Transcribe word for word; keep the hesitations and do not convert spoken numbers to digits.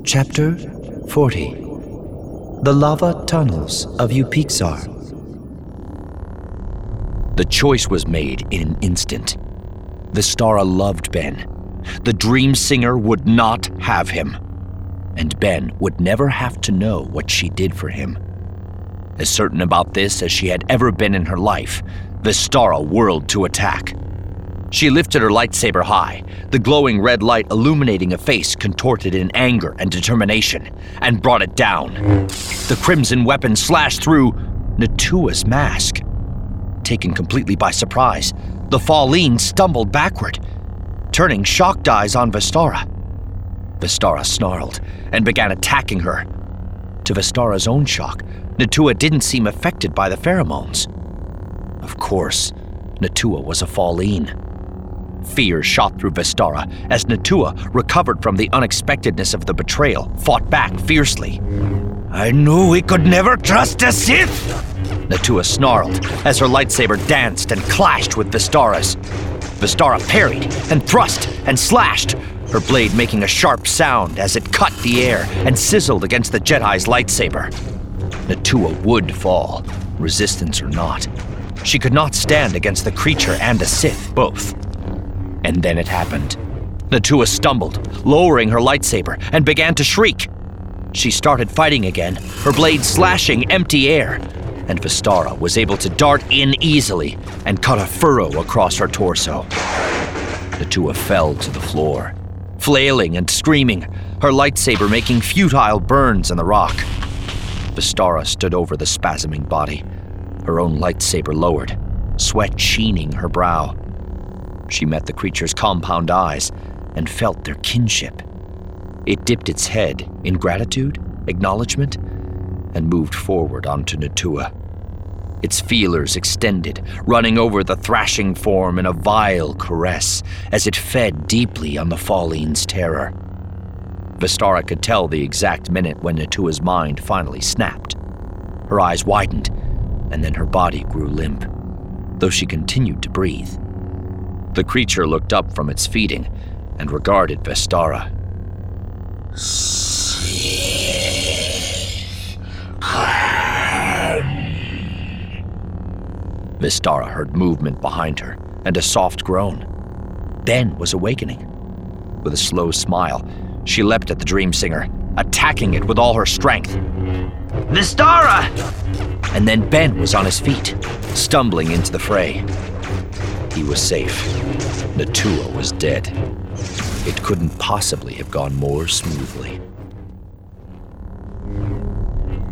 Chapter forty. The Lava Tunnels of Upixar. The choice was made in an instant. Vestara loved Ben. The dream singer would not have him. And Ben would never have to know what she did for him. As certain about this as she had ever been in her life, Vestara whirled to attack. She lifted her lightsaber high, the glowing red light illuminating a face contorted in anger and determination, and brought it down. The crimson weapon slashed through Natua's mask. Taken completely by surprise, the Falleen stumbled backward, turning shocked eyes on Vestara. Vestara snarled and began attacking her. To Vestara's own shock, Natua didn't seem affected by the pheromones. Of course, Natua was a Falleen. Fear shot through Vestara as Natua, recovered from the unexpectedness of the betrayal, fought back fiercely. I knew we could never trust a Sith! Natua snarled as her lightsaber danced and clashed with Vestara's. Vestara parried and thrust and slashed, her blade making a sharp sound as it cut the air and sizzled against the Jedi's lightsaber. Natua would fall, resistance or not. She could not stand against the creature and a Sith, both. And then it happened. Natua stumbled, lowering her lightsaber, and began to shriek. She started fighting again, her blade slashing empty air, and Vestara was able to dart in easily and cut a furrow across her torso. Natua fell to the floor, flailing and screaming, her lightsaber making futile burns in the rock. Vestara stood over the spasming body, her own lightsaber lowered, sweat sheening her brow. She met the creature's compound eyes and felt their kinship. It dipped its head in gratitude, acknowledgement, and moved forward onto Natua. Its feelers extended, running over the thrashing form in a vile caress as it fed deeply on the Falleen's terror. Vestara could tell the exact minute when Natua's mind finally snapped. Her eyes widened, and then her body grew limp, though she continued to breathe. The creature looked up from its feeding and regarded Vestara. Vestara heard movement behind her and a soft groan. Ben was awakening. With a slow smile, she leapt at the dream singer, attacking it with all her strength. Vestara! And then Ben was on his feet, stumbling into the fray. He was safe. Natua was dead. It couldn't possibly have gone more smoothly.